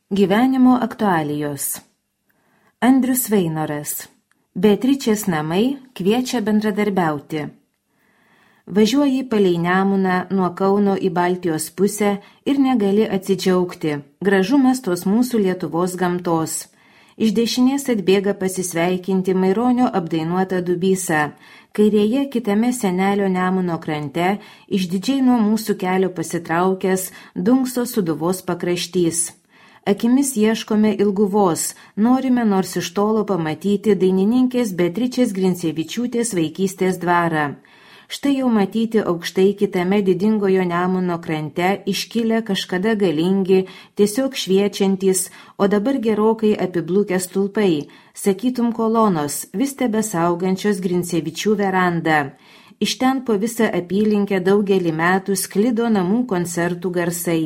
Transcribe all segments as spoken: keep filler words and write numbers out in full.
Gyvenimo aktualijos. Andrius Vainoras. Beatričės namai kviečia bendradarbiauti. Važiuoji palei Nemuną nuo Kauno į Baltijos pusę ir negali atsidžiaugti. Gražumas tos mūsų Lietuvos gamtos. Iš dešinės atbėga pasisveikinti Maironio apdainuota Dubysa. Kairėje kitame senelio Nemuno krante, išdidžiai nuo mūsų kelio pasitraukęs, dunkso Sūduvos pakraštys. Akimis ieškome Ilguvos, norime nors iš tolo pamatyti dainininkės Beatričės Grincevičiūtės vaikystės dvarą. Štai jau matyti aukštai kitame didingojo Nemuno krante iškilę kažkada galingi, tiesiog šviečiantys, o dabar gerokai apiblūkę stulpai, sakytum kolonos, vis tebesaugančios Grincevičių verandą. Iš ten po visą apylinkę daugelį metų sklido namų koncertų garsai.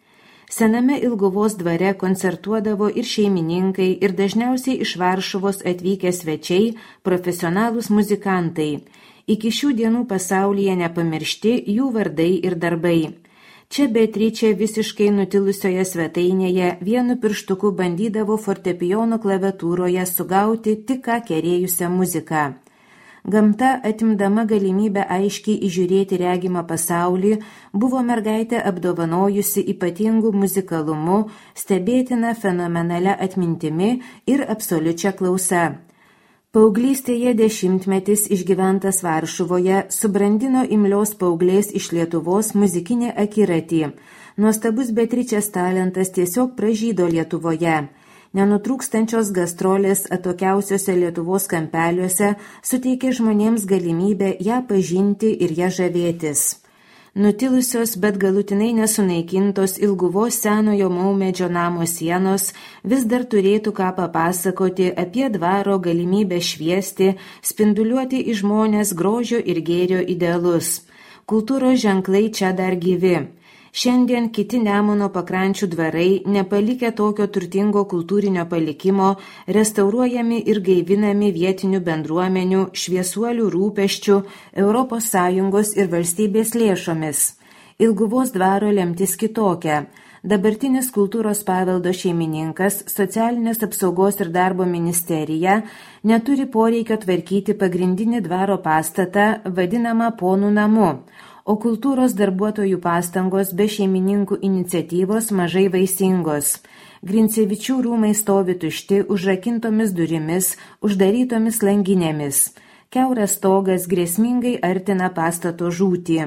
Sename Ilguvos dvare koncertuodavo ir šeimininkai, ir dažniausiai iš Varšuvos atvykę svečiai, profesionalūs muzikantai. Iki šių dienų pasaulyje nepamiršti jų vardai ir darbai. Čia Beatričė visiškai nutilusioje svetainėje vienu pirštuku bandydavo fortepijono klaviatūroje sugauti tik ką kerėjusią muziką. Gamta, atimdama galimybę aiškiai įžiūrėti regimą pasaulį, buvo mergaitę apdovanojusi ypatingų muzikalumu, stebėtina fenomenalia atmintimi ir absoliučia klausa. Paauglystėje dešimtmetis išgyventas Varšuvoje subrandino imlios paauglės iš Lietuvos muzikinį akiratį. Nuostabus Beatričės talentas tiesiog pražydo Lietuvoje. Nenutrūkstančios gastrolės atokiausiuose Lietuvos kampeliuose suteikė žmonėms galimybę ją pažinti ir ją žavėtis. Nutilusios, bet galutinai nesunaikintos Ilguvos senojo maumedžio namo sienos vis dar turėtų ką papasakoti apie dvaro galimybę šviesti, spinduliuoti į žmonės grožio ir gėrio idealus. Kultūros ženklai čia dar gyvi. Šiandien kiti Nemuno pakrančių dvarai, nepalikę tokio turtingo kultūrinio palikimo, restauruojami ir gaivinami vietinių bendruomenių, šviesuolių rūpesčių, Europos Sąjungos ir valstybės lėšomis. Ilguvos dvaro lemtis kitokia. Dabartinis kultūros paveldo šeimininkas, socialinės apsaugos ir darbo ministerija, neturi poreikio tvarkyti pagrindinį dvaro pastatą, vadinamą ponų namu, o kultūros darbuotojų pastangos be šeimininkų iniciatyvos mažai vaisingos. Grincevičių rūmai stovi tušti, užrakintomis durimis, uždarytomis langinėmis. Kiauras stogas grėsmingai artina pastato žūtį.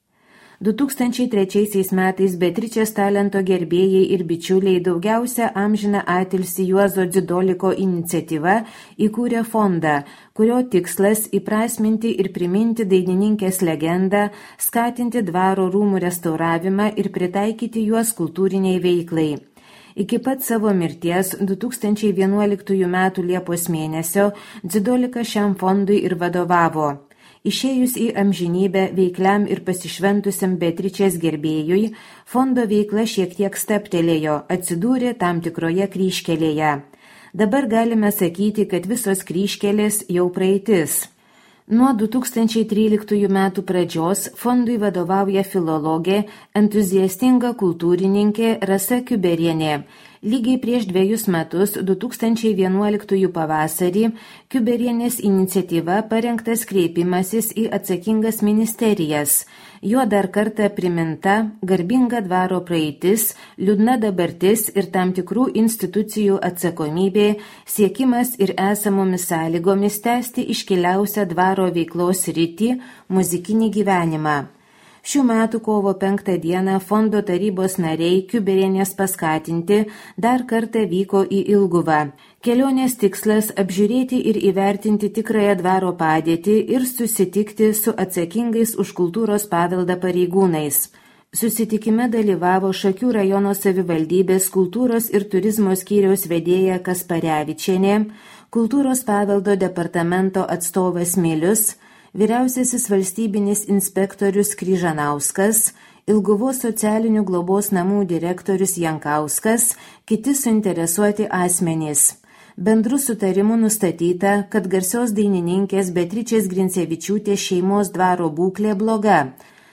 du tūkstančiai trečiaisiais metais Beatričės talento gerbėjai ir bičiuliai daugiausia amžiną atilsį Juozo Dzidoliko iniciatyva įkūrė fondą, kurio tikslas įprasminti ir priminti dainininkės legendą, skatinti dvaro rūmų restauravimą ir pritaikyti juos kultūriniai veiklai. Iki pat savo mirties du tūkstančiai vienuoliktųjų metų Liepos mėnesio Dzidolikas šiam fondui ir vadovavo. Išėjus į amžinybę veikliam ir pasišventusiam Beatričės gerbėjui, fondo veikla šiek tiek staptelėjo, atsidūrė tam tikroje kryžkelėje. Dabar galime sakyti, kad visos kryžkelės jau praeitis. Nuo du tūkstančiai tryliktųjų metų pradžios fondui vadovauja filologė, entuziastinga kultūrininkė Rasa Kiuberienė. Lygiai prieš dviejus metus, du tūkstančiai vienuoliktųjų pavasarį, Kiuberienės iniciatyva parengtas kreipimasis į atsakingas ministerijas. Juo dar kartą priminta garbinga dvaro praeitis, liūdna dabartis ir tam tikrų institucijų atsakomybė, siekimas ir esamomis sąlygomis tęsti iškiliausią dvaro veiklos sritį – muzikinį gyvenimą. Šių metų kovo penktą dieną fondo tarybos nariai Kiuberienės paskatinti dar kartą vyko į Ilguvą. Kelionės tikslas apžiūrėti ir įvertinti tikrąją dvaro padėtį ir susitikti su atsakingais už kultūros paveldą pareigūnais. Susitikime dalyvavo Šakių rajono savivaldybės kultūros ir turizmo skyriaus vedėja Kasparevičienė, kultūros paveldo departamento atstovas Milius, vyriausiasis valstybinis inspektorius Kryžanauskas, Ilguvos socialinių globos namų direktorius Jankauskas, kiti suinteresuoti asmenys. Bendru sutarimu nustatyta, kad garsios dainininkės Beatričės Grincevičiūtės šeimos dvaro būklė bloga.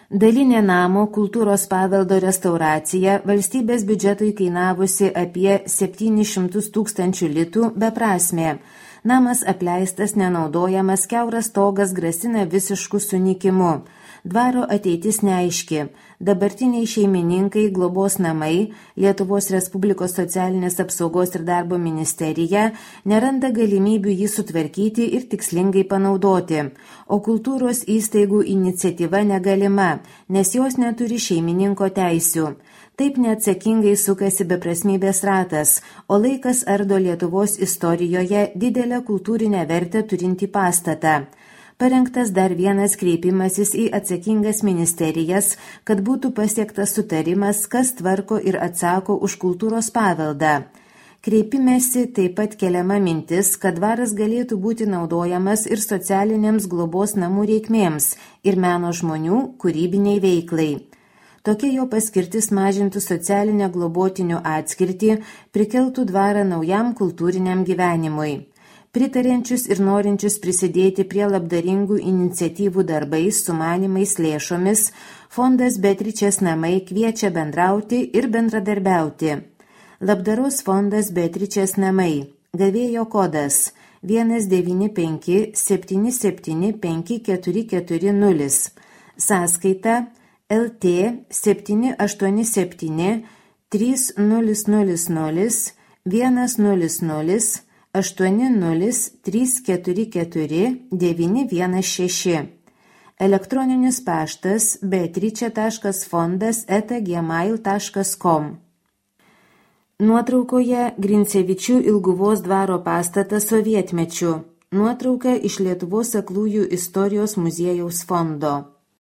Dalinė namo kultūros paveldo restauracija valstybės biudžetui kainavusi apie septynis šimtus tūkstančių litų beprasmė. Namas apleistas, nenaudojamas, kiauras stogas grasina visišku sunykimu. Dvaro ateitis neaiški. Dabartiniai šeimininkai, globos namai, Lietuvos Respublikos socialinės apsaugos ir darbo ministerija neranda galimybių jį sutvarkyti ir tikslingai panaudoti, o kultūros įstaigų iniciatyva negalima, nes jos neturi šeimininko teisių. Taip neatsakingai sukasi beprasmybės ratas, o laikas ardo Lietuvos istorijoje didelę kultūrinę vertę turintį pastatą. Parengtas dar vienas kreipimasis į atsakingas ministerijas, kad būtų pasiektas sutarimas, kas tvarko ir atsako už kultūros paveldą. Kreipimėsi taip pat keliama mintis, kad dvaras galėtų būti naudojamas ir socialinėms globos namų reikmėms ir meno žmonių kūrybiniai veiklai. Tokia jo paskirtis mažintų socialinę globotinių atskirtį, prikeltų dvarą naujam kultūriniam gyvenimui. Pritarenčius ir norinčius prisidėti prie labdaringų iniciatyvų darbais, sumanimais, lėšomis, fondas Beatričės namai kviečia bendrauti ir bendradarbiauti. Labdaros fondas Beatričės namai. Gavėjo kodas vienas devyni penki septyni septyni penki keturi keturi nulis. Sąskaita L T septyni aštuoni septyni trys nulis nulis nulis vienas nulis nulis aštuoni nulis trys keturi keturi devyni vienas šeši. Elektroninis paštas beatričė taškas fondas eta gmail taškas com. Nuotraukoje Grincevičių Ilguvos dvaro pastatas sovietmečiu. Nuotrauka iš Lietuvos aklųjų istorijos muziejaus fondo.